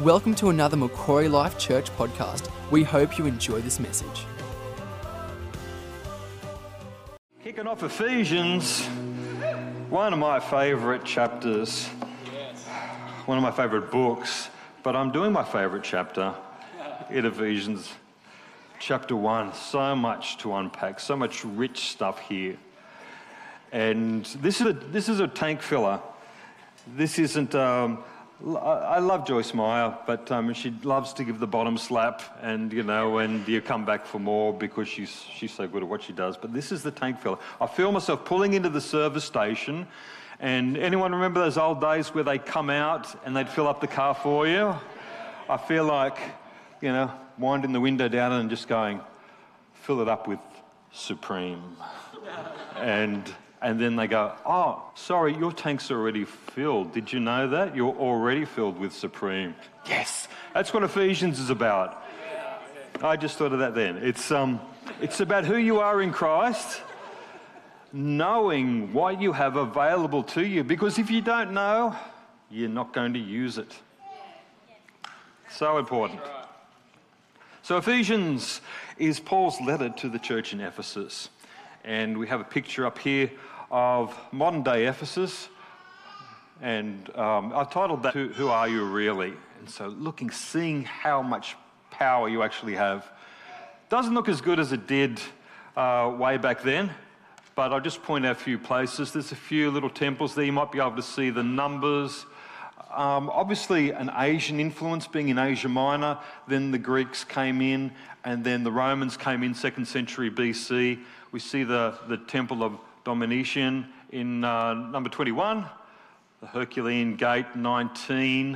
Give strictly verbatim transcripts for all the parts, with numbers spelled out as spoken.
Welcome to another Macquarie Life Church podcast. We hope you enjoy this message. Kicking off Ephesians, one of my favourite chapters, one of my favourite books, but I'm doing my favourite chapter in Ephesians, chapter one. So much to unpack, so much rich stuff here. And this is a, this is a tank filler. This isn't... Um, I love Joyce Meyer, but um, she loves to give the bottom slap, and you know, and you come back for more because she's she's so good at what she does. But this is the tank filler. I feel myself pulling into the service station, and anyone remember those old days where they come out and they'd fill up the car for you? I feel like, you know, winding the window down and just going, fill it up with Supreme, and. And then they go, oh, sorry, your tank's already filled. Did you know that? You're already filled with Supreme. Yes, that's what Ephesians is about. I just thought of that then. It's, um, it's about who you are in Christ, knowing what you have available to you. Because if you don't know, you're not going to use it. So important. So Ephesians is Paul's letter to the church in Ephesus. And we have a picture up here of modern-day Ephesus, and um, I've titled that, who, who Are You Really? And so looking, seeing how much power you actually have. Doesn't look as good as it did uh, way back then, but I'll just point out a few places. There's a few little temples there. You might be able to see the numbers. Um, obviously an Asian influence, being in Asia Minor, then the Greeks came in, and then the Romans came in second century B C. We see the, the Temple of Domitian in uh, number twenty-one, the Herculean Gate nineteen,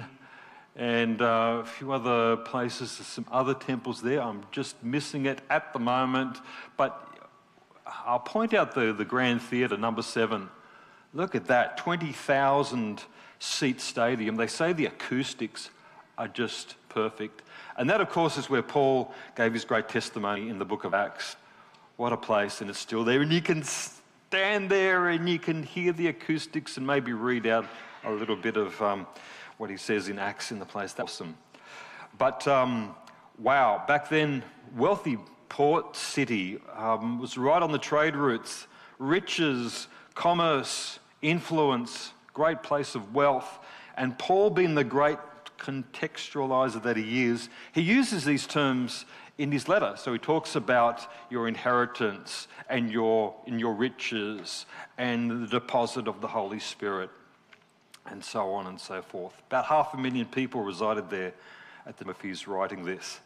and uh, a few other places. There's some other temples there. I'm just missing it at the moment, but I'll point out the, the Grand Theatre, number seven. Look at that, twenty thousand seat stadium. They say the acoustics are just perfect. And that, of course, is where Paul gave his great testimony in the book of Acts. What a place, and it's still there. And you can stand there and you can hear the acoustics and maybe read out a little bit of um, what he says in Acts in the place. That's awesome. But um, wow, back then, wealthy port city, um, was right on the trade routes. Riches, commerce, influence, great place of wealth. And Paul, being the great contextualizer that he is, he uses these terms in his letter. So he talks about your inheritance and your, in your riches and the deposit of the Holy Spirit and so on and so forth. About half a million people resided there at the time of his writing this.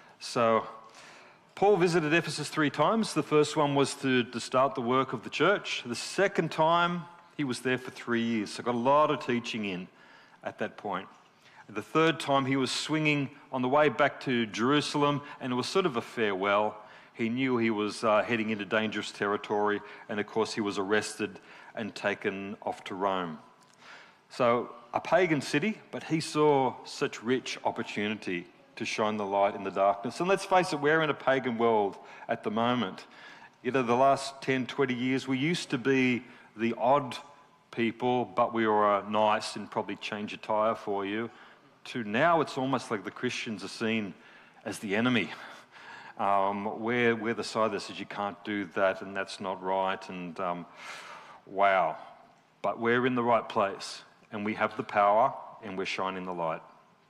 So Paul visited Ephesus three times. The first one was to, to start the work of the church. The second time, he was there for three years. So got a lot of teaching in at that point. The third time he was swinging on the way back to Jerusalem, and it was sort of a farewell. He knew he was uh, heading into dangerous territory, and of course he was arrested and taken off to Rome. So a pagan city, but he saw such rich opportunity to shine the light in the darkness. And let's face it, we're in a pagan world at the moment. You know, the last ten, twenty years, we used to be the odd people, but we were nice and probably change a tyre for you. To now, it's almost like the Christians are seen as the enemy. Um, we're, we're the side that says you can't do that and that's not right, and um, wow. But we're in the right place, and we have the power, and we're shining the light.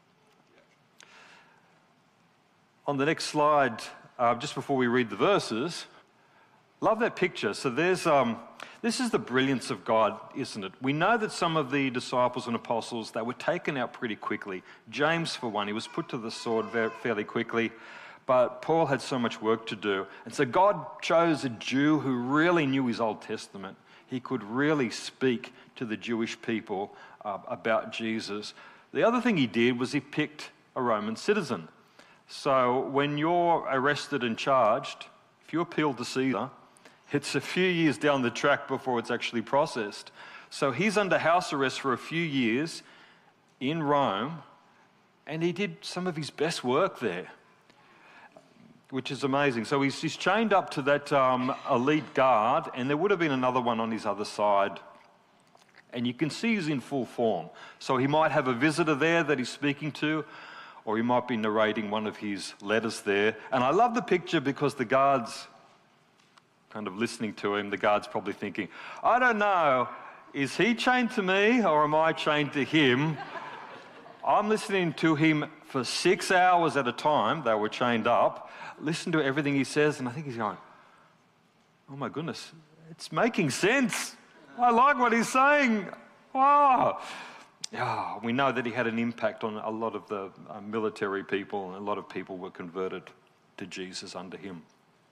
On the next slide, uh, just before we read the verses, love that picture. So there's... Um, This is the brilliance of God, isn't it? We know that some of the disciples and apostles, they were taken out pretty quickly. James, for one, he was put to the sword very, fairly quickly, but Paul had so much work to do. And so God chose a Jew who really knew his Old Testament. He could really speak to the Jewish people uh, about Jesus. The other thing he did was he picked a Roman citizen. So when you're arrested and charged, if you appeal to Caesar, it's a few years down the track before it's actually processed. So he's under house arrest for a few years in Rome, and he did some of his best work there, which is amazing. So he's, he's chained up to that um, elite guard, and there would have been another one on his other side. And you can see he's in full form. So he might have a visitor there that he's speaking to, or he might be narrating one of his letters there. And I love the picture because the guards kind of listening to him, the guard's probably thinking, I don't know, is he chained to me or am I chained to him? I'm listening to him for six hours at a time. They were chained up. Listen to everything he says, and I think he's going, oh my goodness, it's making sense. I like what he's saying. Wow. Yeah, we know that he had an impact on a lot of the uh, military people, and a lot of people were converted to Jesus under him.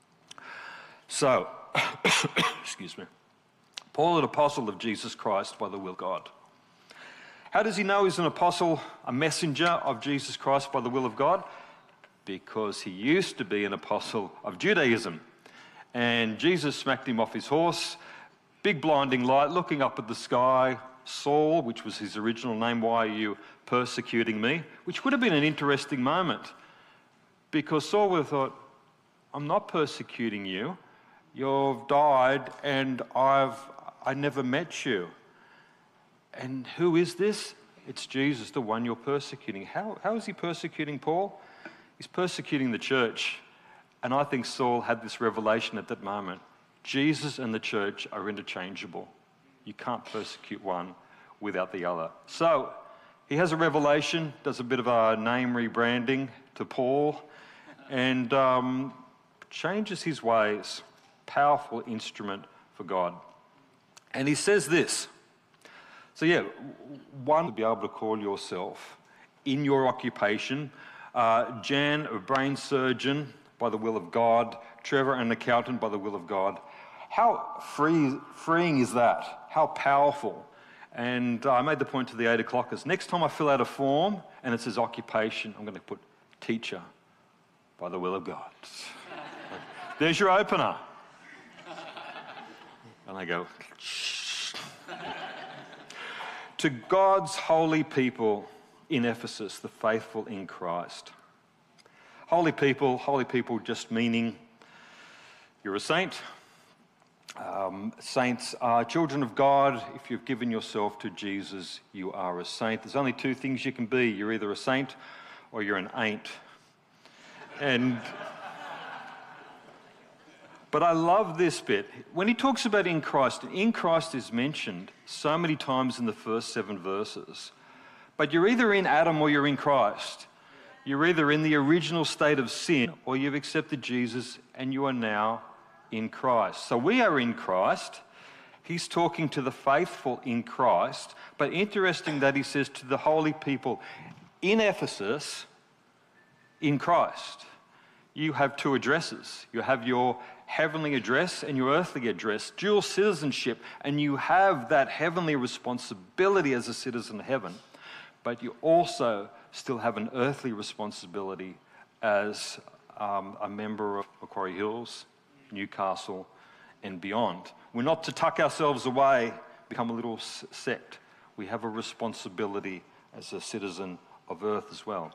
So, excuse me, Paul, an apostle of Jesus Christ by the will of God. How does he know he's an apostle, a messenger of Jesus Christ by the will of God? Because he used to be an apostle of Judaism. And Jesus smacked him off his horse, big blinding light, looking up at the sky. Saul, which was his original name, why are you persecuting me? Which would have been an interesting moment, because Saul would have thought, I'm not persecuting you. You've died and I've I never met you. And who is this? It's Jesus, the one you're persecuting. How, how is he persecuting Paul? He's persecuting the church. And I think Saul had this revelation at that moment. Jesus and the church are interchangeable. You can't persecute one without the other. So he has a revelation, does a bit of a name rebranding to Paul, and um, changes his ways. Powerful instrument for God. And he says this. So yeah, one, to be able to call yourself in your occupation, uh, Jan, a brain surgeon by the will of God, Trevor, an accountant by the will of God. How free, freeing is that? How powerful? And uh, I made the point to the eight o'clockers. Next time I fill out a form and it says occupation, I'm going to put teacher by the will of God. There's your opener. And I go, shh. To God's holy people in Ephesus, the faithful in Christ. Holy people, holy people just meaning you're a saint. Um, saints are children of God. If you've given yourself to Jesus, you are a saint. There's only two things you can be. You're either a saint or you're an ain't. And but I love this bit. When he talks about in Christ, in Christ is mentioned so many times in the first seven verses. But you're either in Adam or you're in Christ. You're either in the original state of sin or you've accepted Jesus and you are now in Christ. So we are in Christ. He's talking to the faithful in Christ. But interesting that he says to the holy people in Ephesus, in Christ. You have two addresses. You have your heavenly address and your earthly address, dual citizenship, and you have that heavenly responsibility as a citizen of heaven, but you also still have an earthly responsibility as um, a member of Macquarie Hills, Newcastle, and beyond. We're not to tuck ourselves away, become a little sect. We have a responsibility as a citizen of earth as well.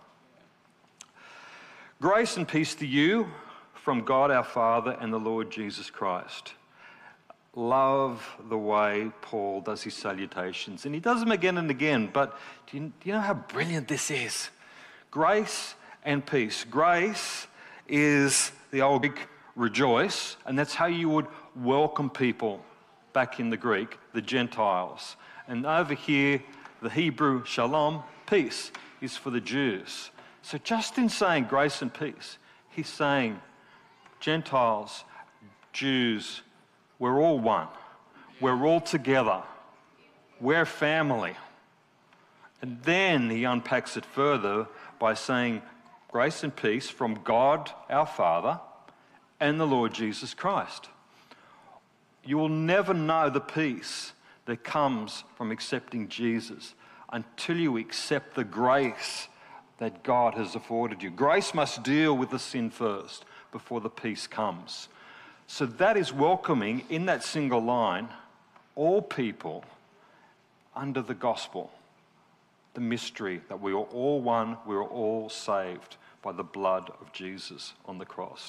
Grace and peace to you from God our Father and the Lord Jesus Christ. Love the way Paul does his salutations. And he does them again and again, but do you, do you know how brilliant this is? Grace and peace. Grace is the old Greek rejoice, and that's how you would welcome people back in the Greek, the Gentiles. And over here, the Hebrew shalom, peace, is for the Jews. So just in saying grace and peace, he's saying Gentiles, Jews, we're all one. We're all together. We're family. And then he unpacks it further by saying grace and peace from God our Father and the Lord Jesus Christ. You will never know the peace that comes from accepting Jesus until you accept the grace that God has afforded you. Grace must deal with the sin first before the peace comes. So that is welcoming in that single line all people under the gospel, the mystery that we are all one, we are all saved by the blood of Jesus on the cross.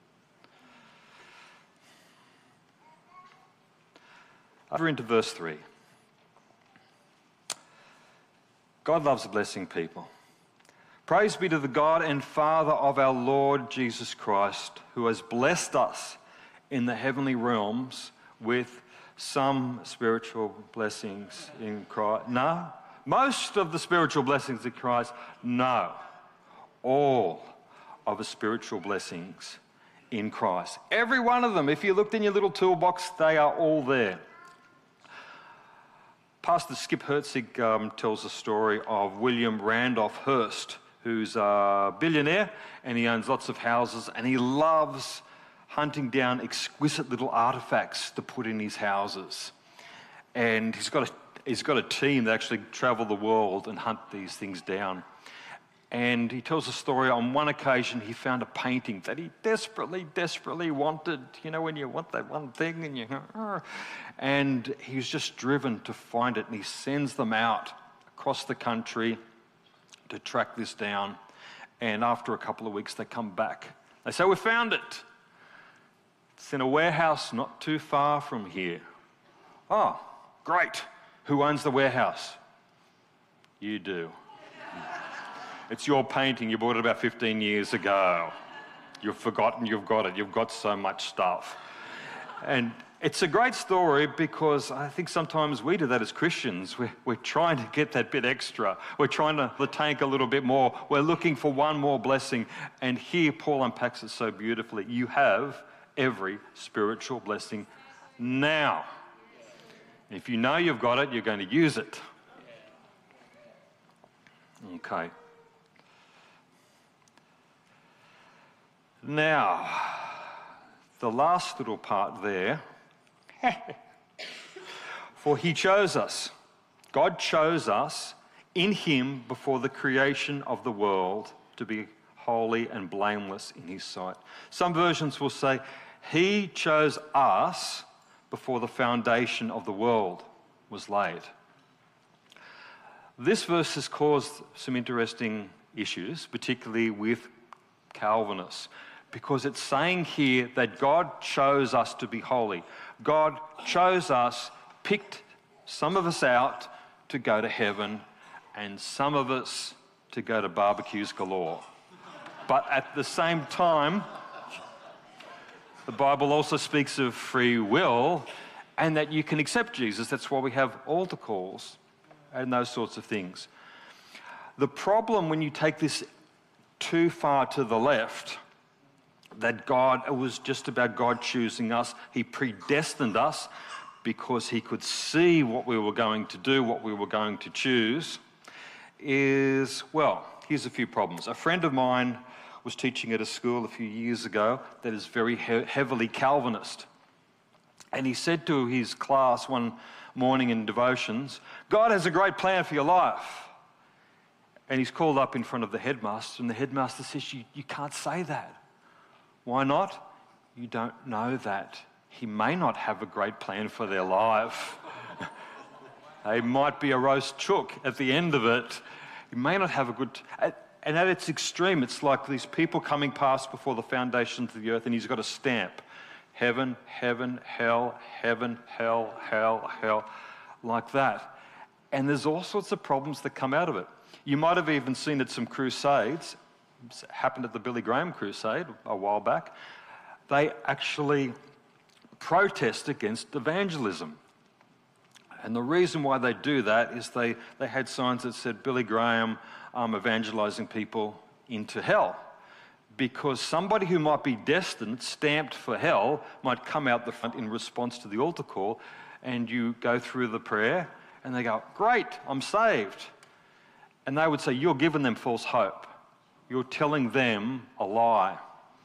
Over into verse three. God loves blessing people. Praise be to the God and Father of our Lord Jesus Christ, who has blessed us in the heavenly realms with some spiritual blessings in Christ. No. Most of the spiritual blessings in Christ? No. All of the spiritual blessings in Christ. Every one of them. If you looked in your little toolbox, they are all there. Pastor Skip Herzig um, tells the story of William Randolph Hearst, who's a billionaire and he owns lots of houses and he loves hunting down exquisite little artifacts to put in his houses. And he's got a, he's got a team that actually travel the world and hunt these things down. And he tells a story, on one occasion he found a painting that he desperately, desperately wanted. You know, when you want that one thing and you go, and he was just driven to find it, and he sends them out across the country to track this down. And after a couple of weeks they come back. They say, we found it. It's in a warehouse not too far from here. Oh, great. Who owns the warehouse? You do. It's your painting. You bought it about fifteen years ago. You've forgotten you've got it. You've got so much stuff. And it's a great story because I think sometimes we do that as Christians. We're, we're trying to get that bit extra. We're trying to the tank a little bit more. We're looking for one more blessing. And here Paul unpacks it so beautifully. You have every spiritual blessing now. If you know you've got it, you're going to use it. Okay. Now, the last little part there. For he chose us. God chose us in him before the creation of the world to be holy and blameless in his sight. Some versions will say, he chose us before the foundation of the world was laid. This verse has caused some interesting issues, particularly with Calvinists, because it's saying here that God chose us to be holy. God chose us, picked some of us out to go to heaven, and some of us to go to barbecues galore. But at the same time, the Bible also speaks of free will and that you can accept Jesus. That's why we have altar calls and those sorts of things. The problem when you take this too far to the left, that God, it was just about God choosing us. He predestined us because he could see what we were going to do, what we were going to choose, is, well, here's a few problems. A friend of mine was teaching at a school a few years ago that is very he- heavily Calvinist. And he said to his class one morning in devotions, God has a great plan for your life. And he's called up in front of the headmaster, and the headmaster says, you, you can't say that. Why not? You don't know that. He may not have a great plan for their life. They might be a roast chook at the end of it. He may not have a good... And at its extreme, it's like these people coming past before the foundations of the earth, and he's got a stamp. Heaven, heaven, hell, heaven, hell, hell, hell, like that. And there's all sorts of problems that come out of it. You might have even seen at some crusades. It happened at the Billy Graham crusade a while back. They actually protest against evangelism. And the reason why they do that is they, they had signs that said, Billy Graham um, evangelizing people into hell. Because somebody who might be destined, stamped for hell, might come out the front in response to the altar call, and you go through the prayer, and they go, great, I'm saved. And they would say, you're giving them false hope. You're telling them a lie.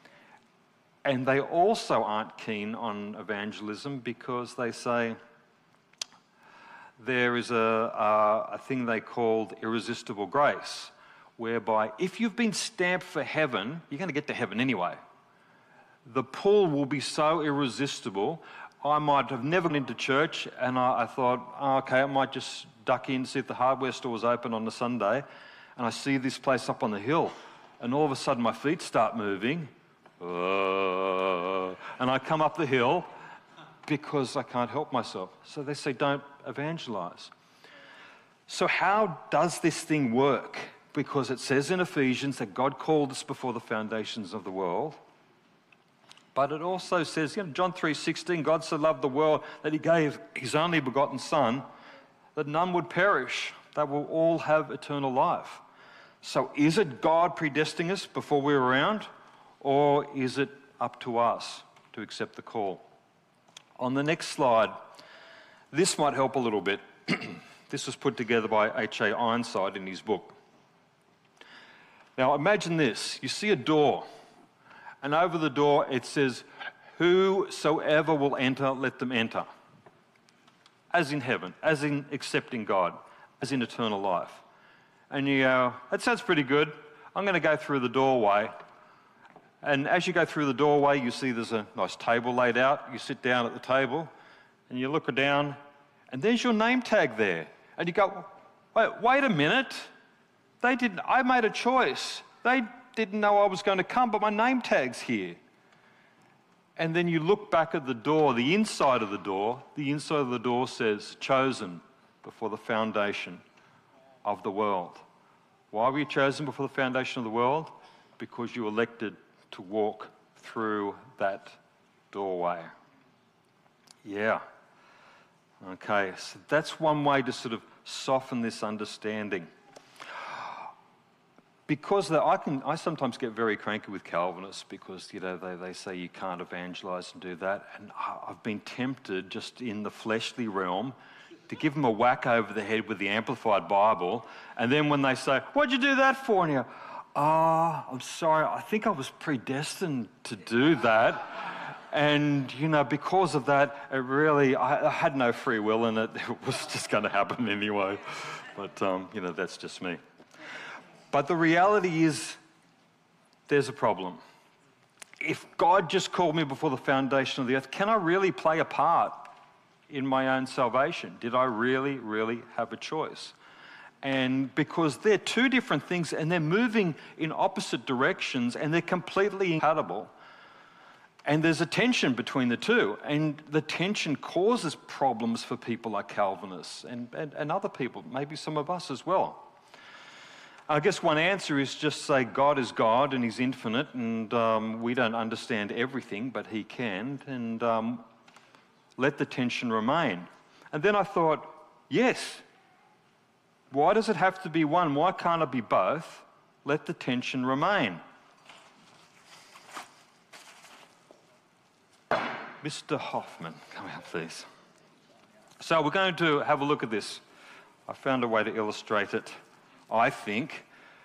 And they also aren't keen on evangelism because they say there is a, a, a thing they called irresistible grace, whereby if you've been stamped for heaven, you're going to get to heaven anyway. The pull will be so irresistible. I might have never been into church, and I, I thought, oh, okay, I might just duck in, see if the hardware store was open on a Sunday, and I see this place up on the hill, and all of a sudden my feet start moving, uh, and I come up the hill because I can't help myself. So they say, don't evangelize. So how does this thing work? because it says in Ephesians that God called us before the foundations of the world. But it also says, you know, John three sixteen, God so loved the world that he gave his only begotten Son, that none would perish, they will all have eternal life. So is it God predestining us before we're around, or is it up to us to accept the call? On the next slide, this might help a little bit. This was put together by H A Ironside in his book. Now imagine this, you see a door, and over the door it says, whosoever will enter, let them enter. As in heaven, as in accepting God, as in eternal life. And you go, that sounds pretty good. I'm going to go through the doorway. And as you go through the doorway, you see there's a nice table laid out. You sit down at the table and you look down and there's your name tag there. And you go, wait, wait a minute. They didn't, I made a choice. They didn't know I was going to come, but my name tag's here. And then you look back at the door, the inside of the door, the inside of the door says, chosen before the foundation of the world. Why were you chosen before the foundation of the world? Because you elected to walk through that doorway. Yeah. Okay, so that's one way to sort of soften this understanding. Because the, I can, I sometimes get very cranky with Calvinists because, you know, they, they say you can't evangelise and do that. And I've been tempted just in the fleshly realm to give them a whack over the head with the Amplified Bible. And then when they say, what'd you do that for? And you go, ah, oh, I'm sorry, I think I was predestined to do that. And, you know, because of that, it really, I, I had no free will in it. It was just going to happen anyway. But, um, you know, that's just me. But the reality is, there's a problem. If God just called me before the foundation of the earth, can I really play a part in my own salvation? Did I really, really have a choice? And because they're two different things and they're moving in opposite directions and they're completely incompatible. And there's a tension between the two. And the tension causes problems for people like Calvinists and, and, and other people, maybe some of us as well. I guess one answer is just say God is God and he's infinite and um, we don't understand everything, but he can, and um, let the tension remain. And then I thought, yes, why does it have to be one? Why can't it be both? Let the tension remain. Mister Hoffman, come out please. So we're going to have a look at this. I found a way to illustrate it, I think.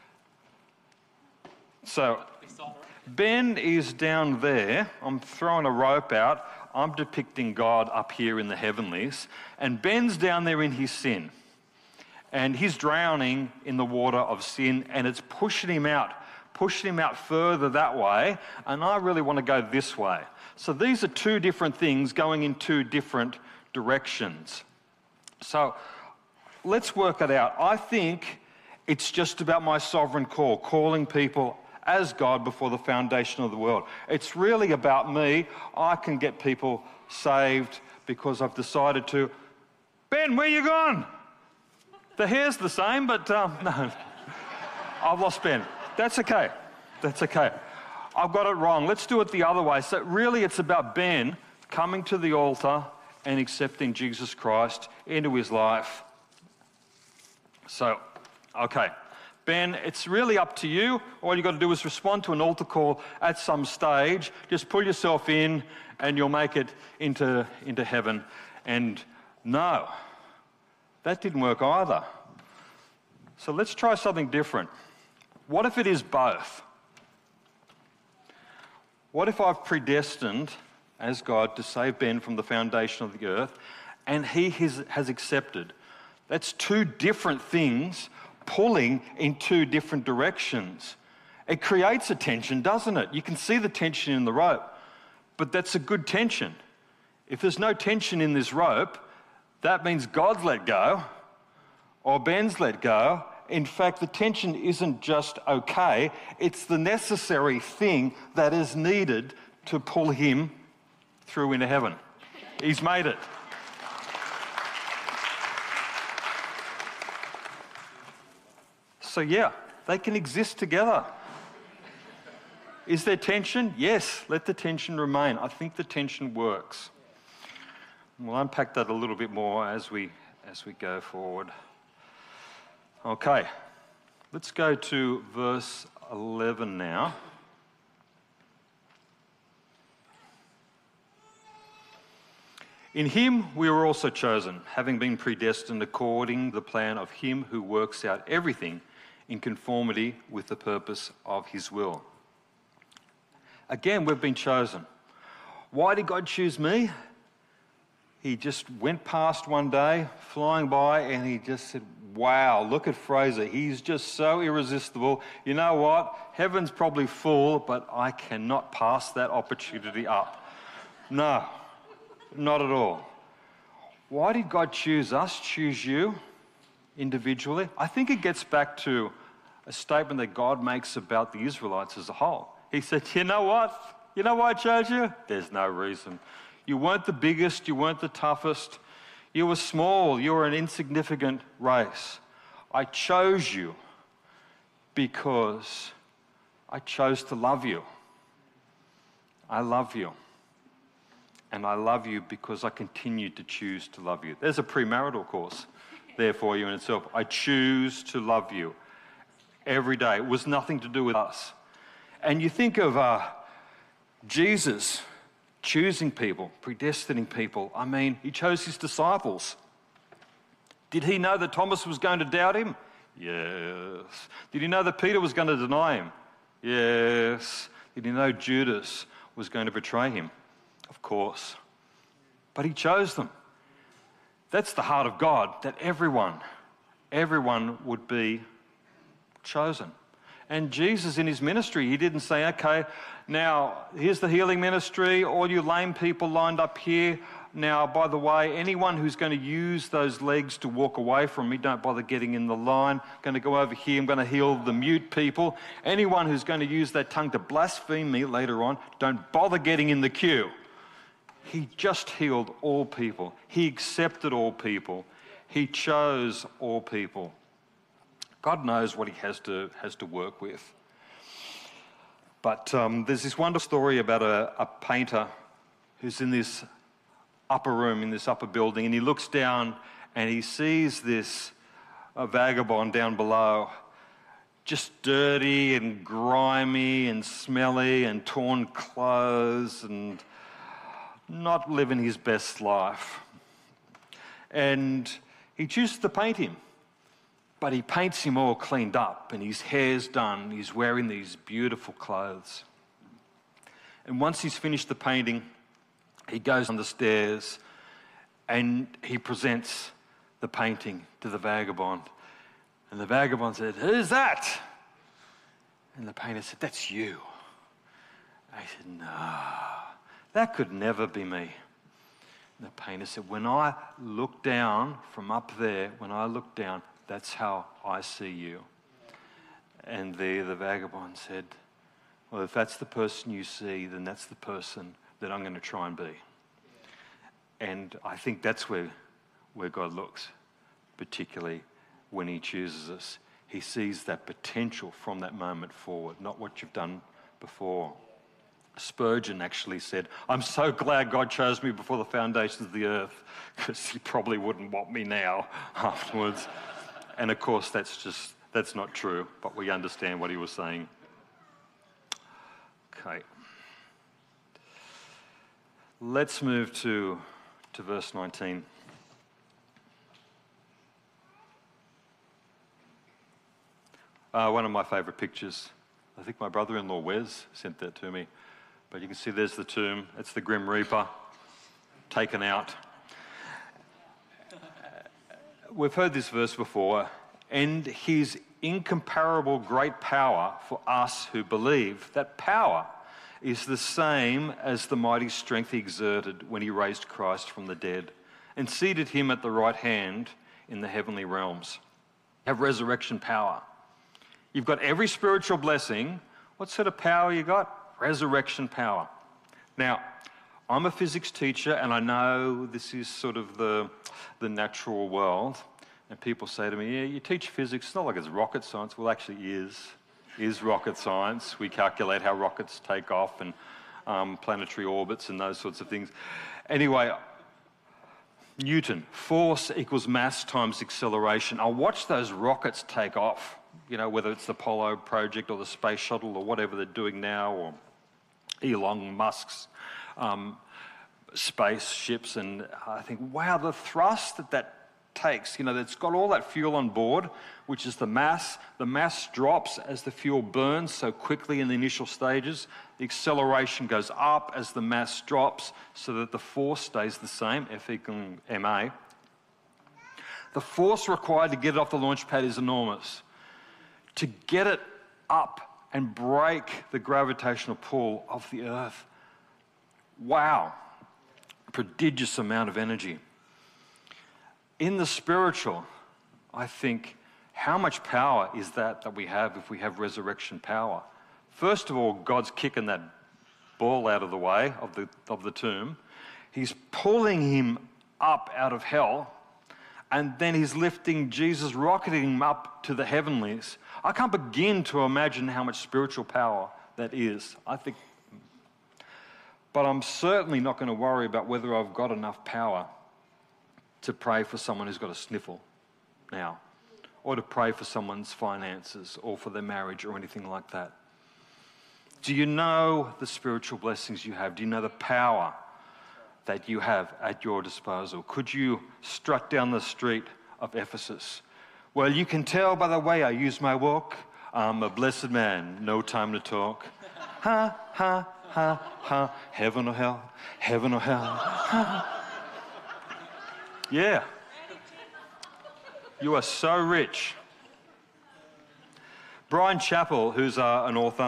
So, Ben is down there. I'm throwing a rope out. I'm depicting God up here in the heavenlies. And Ben's down there in his sin. And he's drowning in the water of sin, and it's pushing him out, pushing him out further that way. And I really want to go this way. So these are two different things going in two different directions. So let's work it out. I think it's just about my sovereign call, calling people as God before the foundation of the world. It's really about me. I can get people saved because I've decided to. Ben, where you gone? The hair's the same, but um, no. I've lost Ben. That's okay. That's okay. I've got it wrong. Let's do it the other way. So really it's about Ben coming to the altar and accepting Jesus Christ into his life. So, okay. Ben, it's really up to you. All you've got to do is respond to an altar call at some stage. Just pull yourself in and you'll make it into, into heaven. And no, that didn't work either. So let's try something different. What if it is both? What if I've predestined as God to save Ben from the foundation of the earth and he has, has accepted? That's two different things pulling in two different directions. It creates a tension, doesn't it? You can see the tension in the rope, but that's a good tension. If there's no tension in this rope, that means God's let go or Ben's let go. In fact, the tension isn't just okay, it's the necessary thing that is needed to pull him through into heaven. He's made it. So yeah, They can exist together. Is there tension? Yes, let the tension remain. I think the tension works. We'll unpack that a little bit more as we, as we go forward. Okay, let's go to verse eleven now. In him we were also chosen, having been predestined according to the plan of him who works out everything in conformity with the purpose of his will. Again, we've been chosen. Why did God choose me? He just went past one day, flying by, and he just said, wow, look at Fraser. He's just so irresistible. You know what? Heaven's probably full, but I cannot pass that opportunity up. No. Not at all. Why did God choose us, choose you individually? I think it gets back to a statement that God makes about the Israelites as a whole. He said, you know what? You know why I chose you? There's no reason. You weren't the biggest, you weren't the toughest. You were small, you were an insignificant race. I chose you because I chose to love you. I love you. And I love you because I continue to choose to love you. There's a premarital course there for you in itself. I choose to love you every day. It was nothing to do with us. And you think of uh, Jesus choosing people, predestining people. I mean, he chose his disciples. Did he know that Thomas was going to doubt him? Yes. Did he know that Peter was going to deny him? Yes. Did he know Judas was going to betray him? Of course. But he chose them. That's the heart of God, that everyone, everyone would be chosen. And Jesus in his ministry, he didn't say, okay, now here's the healing ministry, all you lame people lined up here. Now, by the way, anyone who's going to use those legs to walk away from me, don't bother getting in the line. I'm going to go over here, I'm going to heal the mute people. Anyone who's going to use that tongue to blaspheme me later on, don't bother getting in the queue. He just healed all people. He accepted all people. He chose all people. God knows what he has to, has to work with. But um, there's this wonderful story about a, a painter who's in this upper room, in this upper building, and he looks down and he sees this a vagabond down below, just dirty and grimy and smelly and torn clothes and not living his best life. And he chooses to paint him. But he paints him all cleaned up and his hair's done. He's wearing these beautiful clothes. And once he's finished the painting, he goes on the stairs and he presents the painting to the vagabond. And the vagabond said, who's that? And the painter said, that's you. And he said, no, that could never be me. And the painter said, when I look down from up there, when I look down, that's how I see you. And there the vagabond said, well, if that's the person you see, then that's the person that I'm going to try and be. And I think that's where, where God looks, particularly when he chooses us. He sees that potential from that moment forward, not what you've done before. Spurgeon actually said, I'm so glad God chose me before the foundations of the earth, because he probably wouldn't want me now afterwards. And of course, that's just, that's not true, but we understand what he was saying. Okay. Let's move to, to verse nineteen. Uh, one of my favourite pictures. I think my brother-in-law Wes sent that to me. But you can see there's the tomb. It's the Grim Reaper taken out. We've heard this verse before. And his incomparable great power for us who believe, that power is the same as the mighty strength he exerted when he raised Christ from the dead and seated him at the right hand in the heavenly realms. You have resurrection power. You've got every spiritual blessing. What sort of power you got? Resurrection power. Now, I'm a physics teacher and I know this is sort of the, the natural world, And people say to me, yeah, you teach physics, it's not like it's rocket science. Well, actually is, is rocket science. We calculate how rockets take off and um, planetary orbits and those sorts of things. Anyway, Newton, force equals mass times acceleration. I watch those rockets take off, you know, whether it's the Apollo project or the space shuttle or whatever they're doing now, or Elon Musk's um, spaceships, and I think, wow, the thrust that that takes, you know, it's got all that fuel on board, which is the mass. The mass drops as the fuel burns so quickly in the initial stages. The acceleration goes up as the mass drops so that the force stays the same, F equals ma. The force required to get it off the launch pad is enormous. To get it up and break the gravitational pull of the Earth, wow, prodigious amount of energy. In the spiritual, I think, how much power is that that we have if we have resurrection power? First of all, God's kicking that ball out of the way of the, of the tomb. He's pulling him up out of hell, and then he's lifting Jesus, rocketing him up to the heavenlies. I can't begin to imagine how much spiritual power that is. I think, but I'm certainly not going to worry about whether I've got enough power to pray for someone who's got a sniffle now, or to pray for someone's finances or for their marriage or anything like that. Do you know the spiritual blessings you have? Do you know the power that you have at your disposal? Could you strut down the street of Ephesus? Well, you can tell by the way I use my walk, I'm a blessed man, no time to talk. Ha, ha, ha, ha, heaven or hell, heaven or hell, ha. Yeah. You are so rich. Brian Chappell, who's uh, an author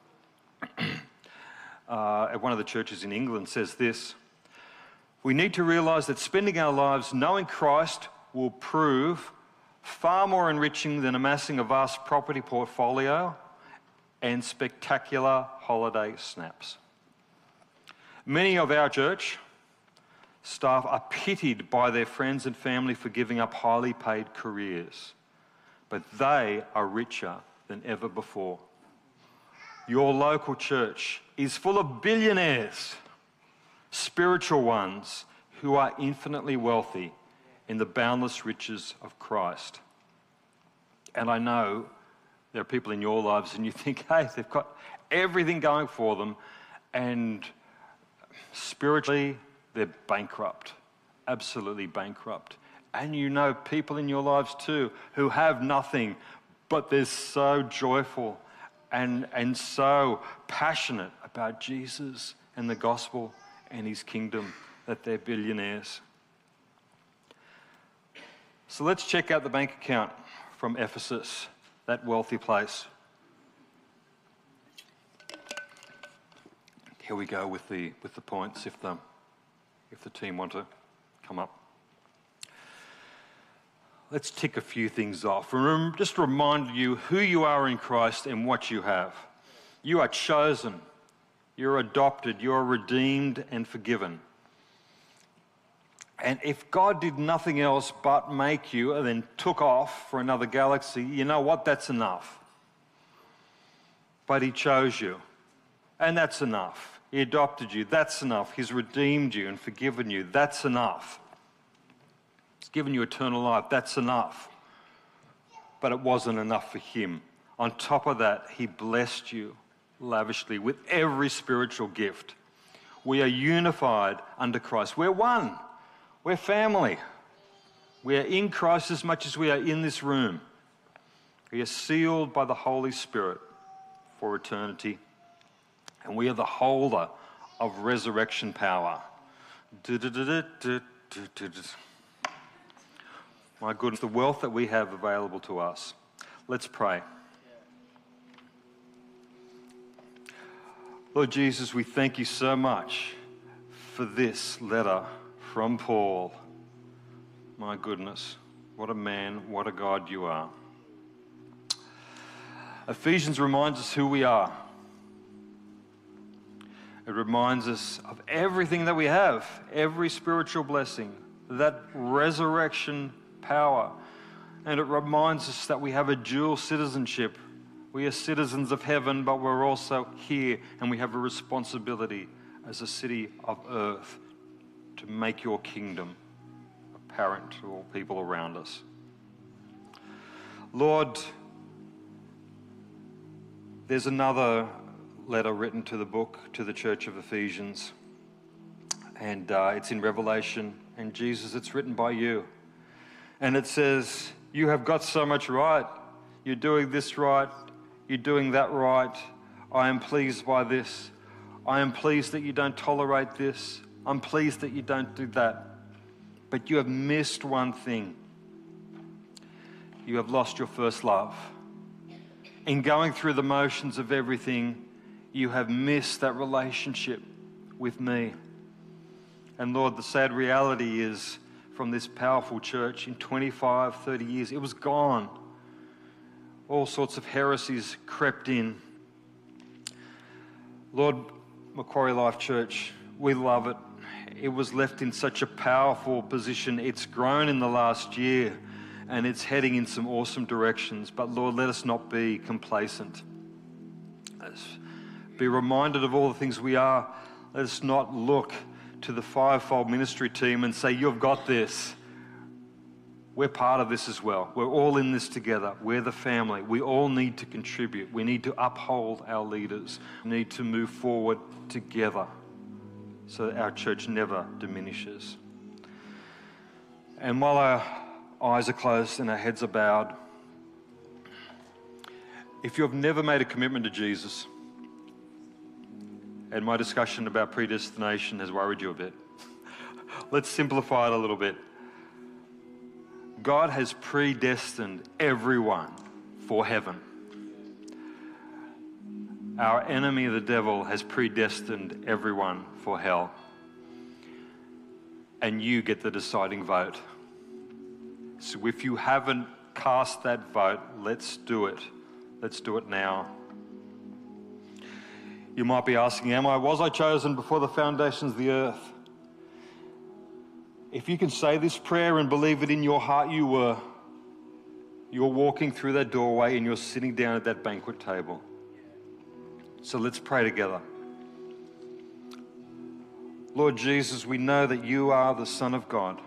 uh, at one of the churches in England, says this: we need to realise that spending our lives knowing Christ will prove far more enriching than amassing a vast property portfolio and spectacular holiday snaps. Many of our church staff are pitied by their friends and family for giving up highly paid careers, but they are richer than ever before. Your local church is full of billionaires, spiritual ones who are infinitely wealthy in the boundless riches of Christ. And I know there are people in your lives and you think, hey, they've got everything going for them, and spiritually, they're bankrupt, absolutely bankrupt. And you know people in your lives too who have nothing, but they're so joyful and, and so passionate about Jesus and the gospel and his kingdom that they're billionaires. So let's check out the bank account from Ephesus, that wealthy place. Here we go with the, with the points, if the if the team want to come up. Let's tick a few things off. Just remind you who you are in Christ and what you have. You are chosen, you're adopted, you're redeemed and forgiven. And if God did nothing else but make you and then took off for another galaxy, you know what? That's enough. But he chose you, and that's enough. He adopted you, that's enough. He's redeemed you and forgiven you, that's enough. He's given you eternal life, that's enough. But it wasn't enough for him. On top of that, he blessed you lavishly with every spiritual gift. We are unified under Christ. We're one. We're family. We are in Christ as much as we are in this room. We are sealed by the Holy Spirit for eternity. And we are the holder of resurrection power. My goodness, the wealth that we have available to us. Let's pray. Lord Jesus, we thank you so much for this letter from Paul. My goodness, what a man, what a God you are. Ephesians reminds us who we are. It reminds us of everything that we have, every spiritual blessing, that resurrection power. And it reminds us that we have a dual citizenship. We are citizens of heaven, but we're also here, and we have a responsibility as a city of earth to make your kingdom apparent to all people around us. Lord, there's another letter written to the book, to the church of Ephesians, and uh, it's in Revelation, and Jesus, it's written by you. And it says, you have got so much right. You're doing this right. You're doing that right. I am pleased by this. I am pleased that you don't tolerate this. I'm pleased that you don't do that. But you have missed one thing. You have lost your first love. In going through the motions of everything, you have missed that relationship with me. And Lord, the sad reality is, from this powerful church in twenty-five, thirty years, it was gone. All sorts of heresies crept in. Lord, Macquarie Life Church, we love it. It was left in such a powerful position. It's grown in the last year and it's heading in some awesome directions. But Lord, let us not be complacent. Let's be reminded of all the things we are. Let us not look to the fivefold ministry team and say, you've got this. We're part of this as well. We're all in this together. We're the family. We all need to contribute. We need to uphold our leaders. We need to move forward together so that our church never diminishes. And while our eyes are closed and our heads are bowed, if you've never made a commitment to Jesus, and my discussion about predestination has worried you a bit, let's simplify it a little bit. God has predestined everyone for heaven. Our enemy, the devil, has predestined everyone for hell. And you get the deciding vote. So if you haven't cast that vote, let's do it. Let's do it now. You might be asking, am I, was I chosen before the foundations of the earth? If you can say this prayer and believe it in your heart, you were. You're walking through that doorway and you're sitting down at that banquet table. So let's pray together. Lord Jesus, we know that you are the Son of God.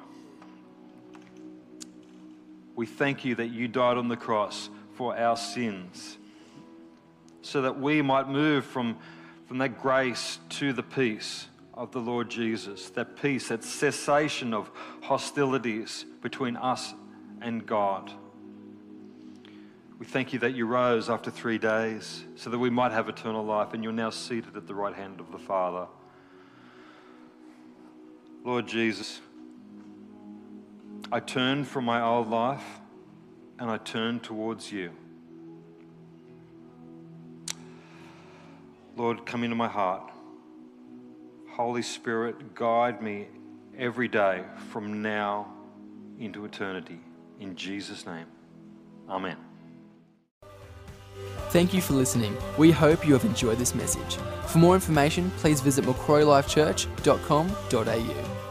We thank you that you died on the cross for our sins, so that we might move from, from that grace to the peace of the Lord Jesus, that peace, that cessation of hostilities between us and God. We thank you that you rose after three days so that we might have eternal life, and you're now seated at the right hand of the Father. Lord Jesus, I turn from my old life and I turn towards you. Lord, come into my heart. Holy Spirit, guide me every day from now into eternity. In Jesus' name, amen. Thank you for listening. We hope you have enjoyed this message. For more information, please visit macquarie life church dot com dot a u.